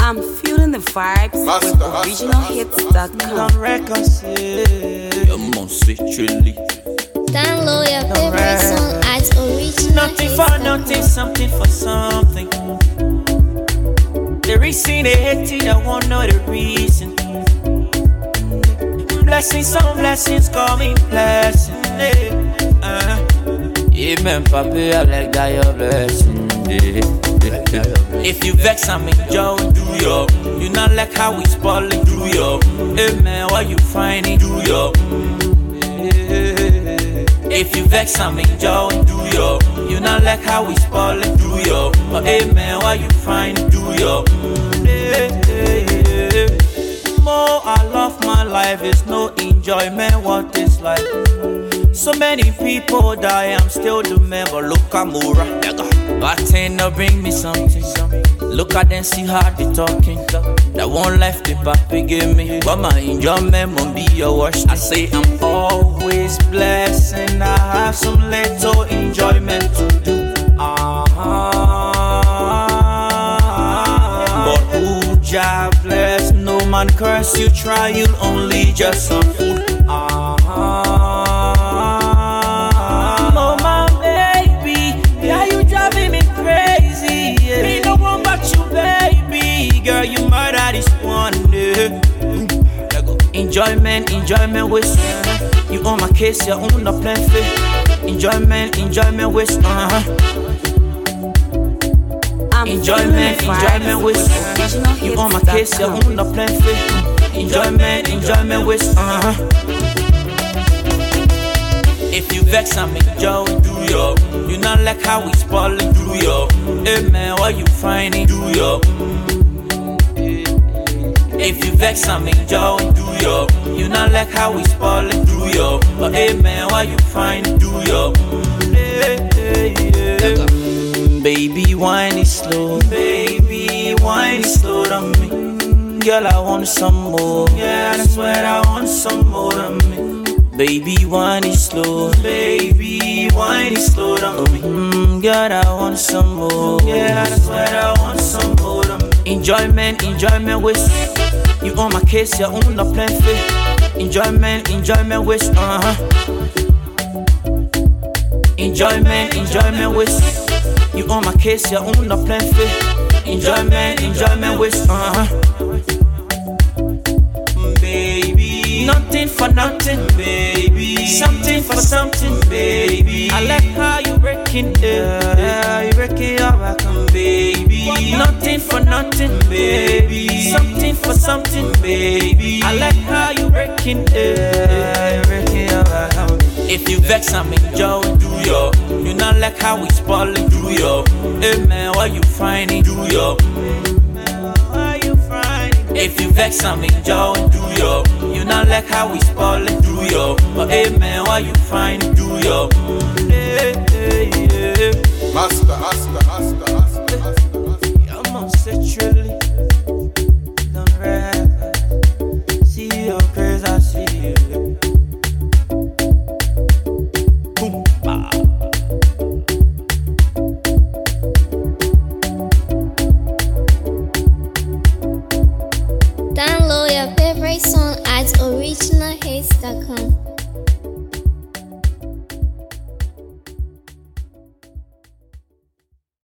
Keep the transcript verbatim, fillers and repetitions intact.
I'm feeling the vibes Master, with master, original hits dot com. records, yeah. Your mom say chilly. Download your favorite song at original Nothing for nothing, something for something. The reason they hate it, I won't know the reason. Blessings, some blessings coming blessing. Yeah. Uh. Amen, papi, I like that your blessing. Yeah. If you vex, I'm enjoying, do yo. You not like how we spoiling, do yo. Amen, why you finding, do yo. If you vex, I'm enjoying, do yo. You not like how we spoiling, do yo. But amen, why you finding, do yo. More I love my life, is no enjoyment, what is life? So many people die, I'm still the man, but look at Mura. Bartender bring me something. Look at them, see how they talking. That one life the papi give me, but my enjoyment won't be your worst. I say I'm always blessed, and I have some little enjoyment to do. Uh-huh. But who Jah bless, no man curse you, try you'll only just some food. Uh-huh. Oh my baby, yeah, you driving me crazy. Yeah. Me no one but you, baby. Girl, you murder this one day. Enjoyment, enjoyment with you on my case, you on the plan fit. Enjoyment, enjoyment with uh-huh. Enjoyment, enjoyment with you on my case, you on the plan fit. Enjoyment, enjoyment with uh-huh. If you vex, I'm enjoying, do yo. You not like how we spoiling, do yo. Hey man, why you finding, do yo. If you vex, I'm enjoying, do yo. You not like how we spoiling, do yo. But hey man, why you finding, do yo. Hey, hey, yeah. Baby, wine is slow. Baby, wine is slow to me. Girl, I want some more. Yeah, I swear I want some more to me. Baby, wine is slow. Baby, wine is slow to me. Mm, girl, I want some more. Yeah, I swear I want some more to me. Enjoyment, enjoyment with you on my case, you on the plan fit. Enjoyment, enjoyment with uh-huh. Enjoyment, enjoyment with you on my case, you on the plan fit. Enjoyment, enjoyment with uh-huh. Baby, nothing for nothing, baby. Something for something, baby. I like how you breaking it, yeah, you breaking your back, baby. Nothing for nothing, baby. Something for something, baby. I like how you breaking it, yeah, you breaking your back. If you vex, I'm enjoying, do yo. You not like how we spoiling, do yo. Hey man, why you finding, do yo. If you vex, I'm enjoying, do yo. You not like how we spoiling, do yo. But hey man, why you finding, do yo. Hey, hey, yeah. Master, master, master.